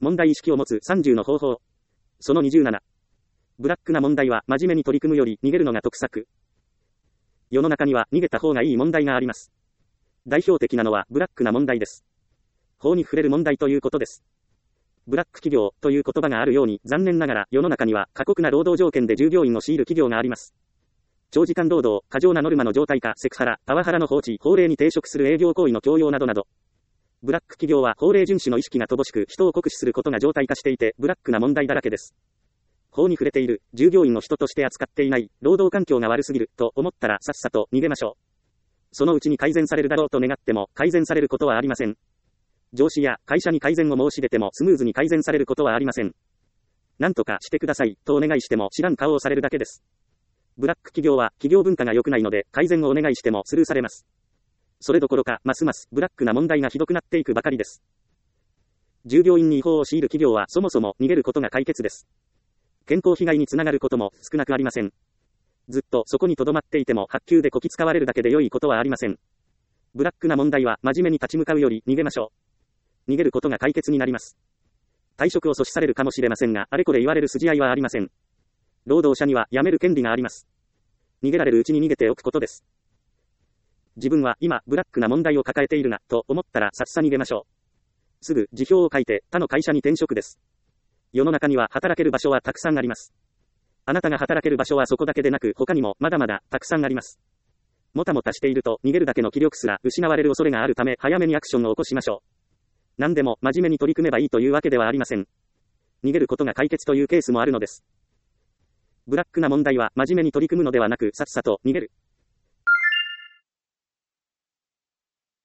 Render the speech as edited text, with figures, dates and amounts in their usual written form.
問題意識を持つ30の方法。その27。ブラックな問題は真面目に取り組むより逃げるのが得策。世の中には逃げた方がいい問題があります。代表的なのはブラックな問題です。法に触れる問題ということです。ブラック企業という言葉があるように、残念ながら世の中には過酷な労働条件で従業員を強いる企業があります。長時間労働、過剰なノルマの常態化、セクハラ、パワハラの放置、法令に抵触する営業行為の強要などなど。ブラック企業は法令遵守の意識が乏しく、人を酷使することが常態化していて、ブラックな問題だらけです。法に触れている、従業員を人として扱っていない、労働環境が悪すぎる、と思ったらさっさと逃げましょう。そのうちに改善されるだろうと願っても、改善されることはありません。上司や会社に改善を申し出てもスムーズに改善されることはありません。なんとかしてください、とお願いしても知らん顔をされるだけです。ブラック企業は企業文化が良くないので、改善をお願いしてもスルーされます。それどころか、ますますブラックな問題がひどくなっていくばかりです。従業員に違法を強いる企業はそもそも逃げることが解決です。健康被害につながることも少なくありません。ずっとそこに留まっていても発給でこき使われるだけで良いことはありません。ブラックな問題は真面目に立ち向かうより逃げましょう。逃げることが解決になります。退職を阻止されるかもしれませんが、あれこれ言われる筋合いはありません。労働者には辞める権利があります。逃げられるうちに逃げておくことです。自分は今ブラックな問題を抱えているなと思ったらさっさ逃げましょう。すぐ辞表を書いて他の会社に転職です。世の中には働ける場所はたくさんあります。あなたが働ける場所はそこだけでなく他にもまだまだたくさんあります。もたもたしていると逃げるだけの気力すら失われる恐れがあるため、早めにアクションを起こしましょう。何でも真面目に取り組めばいいというわけではありません。逃げることが解決というケースもあるのです。ブラックな問題は真面目に取り組むのではなく、さっさと逃げる。